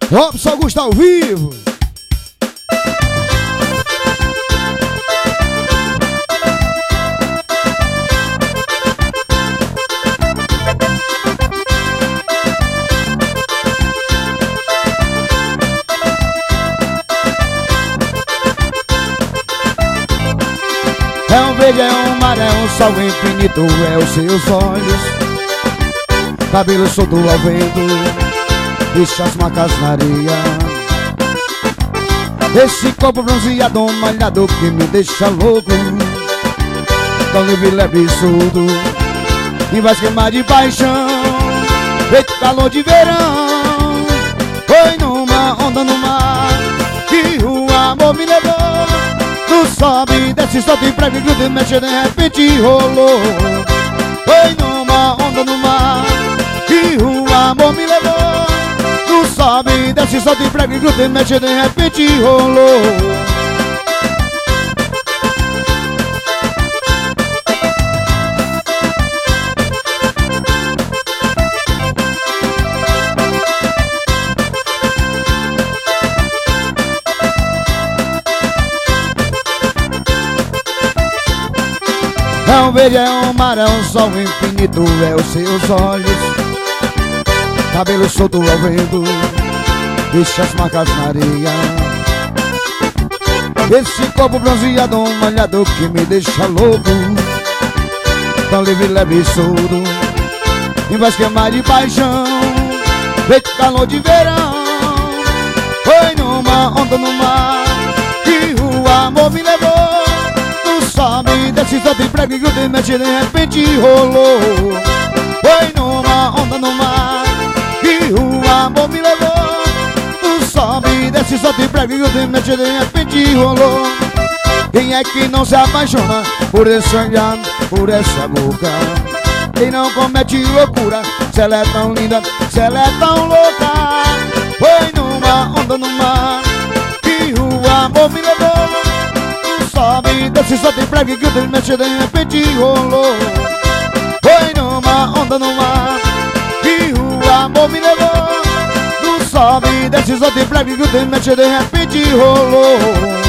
Robson Augusto ao vivo. É um verde, é um mar, é um sol infinito, é os seus olhos, cabelo solto ao vento, deixa as marcas na areia. Esse corpo bronzeado, malhado que me deixa louco, tão livre, leve e solto, e vai queimar de paixão, feito calor de verão. Foi numa onda no mar que o amor me levou. Tu sobe, desce, solta e prega, gruda e mexe, de repente rolou. Foi numa onda no mar que o amor me levou. Tu sobe, desce, solta e prega, gruda e mexe, de repente rolou. É um verde, é um mar, é um sol infinito, é os seus olhos, cabelo solto ao vento, deixa as marcas na areia. Esse corpo bronzeado, malhado que me deixa louco, tão livre, leve e solto, e vai queimar de paixão, feito calor de verão. Foi numa onda no mar que o amor me levou. Sobe, desce, solta e prega, gruda e mexe, de repente rolou. Foi numa onda no mar que o amor me levou. Tu sobe, desce, solta e prega, gruda e mexe, de repente rolou. Quem é que não se apaixona por esse olhar, por essa boca? Quem não comete loucura, se ela é tão linda, se ela é tão louca? Foi numa onda no mar que o amor me levou. Sobe, desce, solta e prega, gruda e mexe, de repente rolou. Foi numa onda no mar que o amor me levou. Tu sobe, desce, solta e prega, gruda e mexe, de repente rolou.